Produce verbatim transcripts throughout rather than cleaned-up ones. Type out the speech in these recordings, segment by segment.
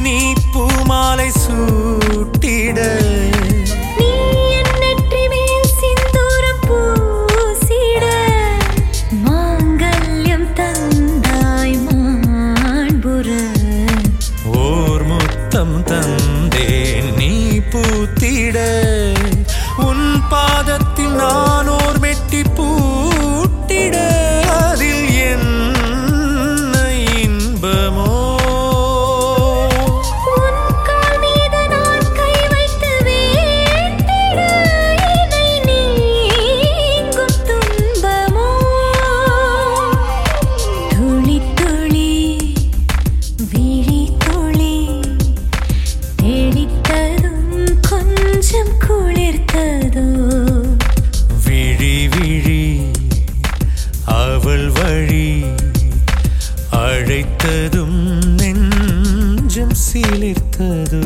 நீ பூமாலை சூட்டிட நீ என் நெற்றி மேல் சிந்தூரம் பூசிட மாங்கல்யம் தந்தாய் மாண்புற ஓர் முத்தம் தந்தேன் நீ பூத்திட உன் பாதத்தில் நான் ஓர் மெட்டி பூட்டிட அதில் என்ன இன்பமோ உன் கால் மீது நான் கை வைத்து வேண்டிட என்னை நீங்கும் துன்பமோ துளி துளி விழி துளி தெளித்ததும் கொஞ்சம் குளிர்த்ததோ விழி விழி அவள் வழி அழைத்ததும் நெஞ்சம் சிலிர்த்ததோ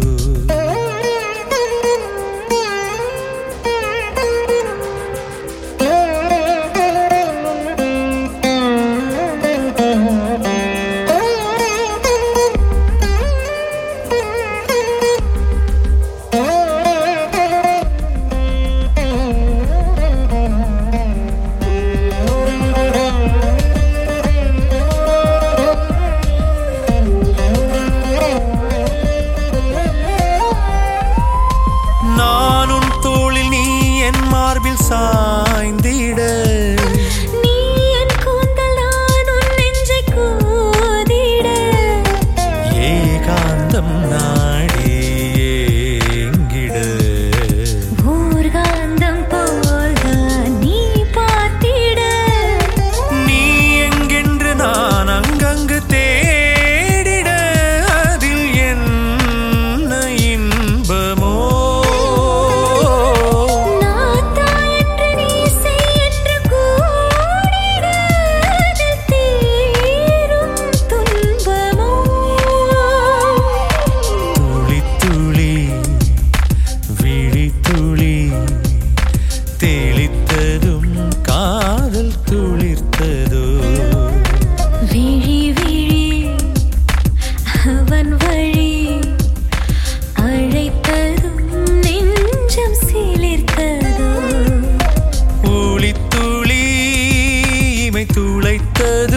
நானும் தோளில் நீ என் மார்பில் சாய்ந்திட நீ என் கூந்தல் நான் உன் நெஞ்சை கோதிட ஏகாந்தம் நாடி ஏங்கிட ஊர்காந்தம் போல்தான் நீ பார்த்திட நீ எங்கென்று நான் அங்கங்கு தேடிட அதில் என்ன இன்பமோ நாத்தா என்று நீ செய் என்று கூடிட அதில் தீரும் துன்பமோ துளி துளி விழி துளி தெளித்ததும் காதல் துளிர்த்ததோ விழி விழி அவன் வழி அழைத்ததும் நெஞ்சம் சிலிர்த்ததோ ஒளி துளி இமை துளைத்ததோ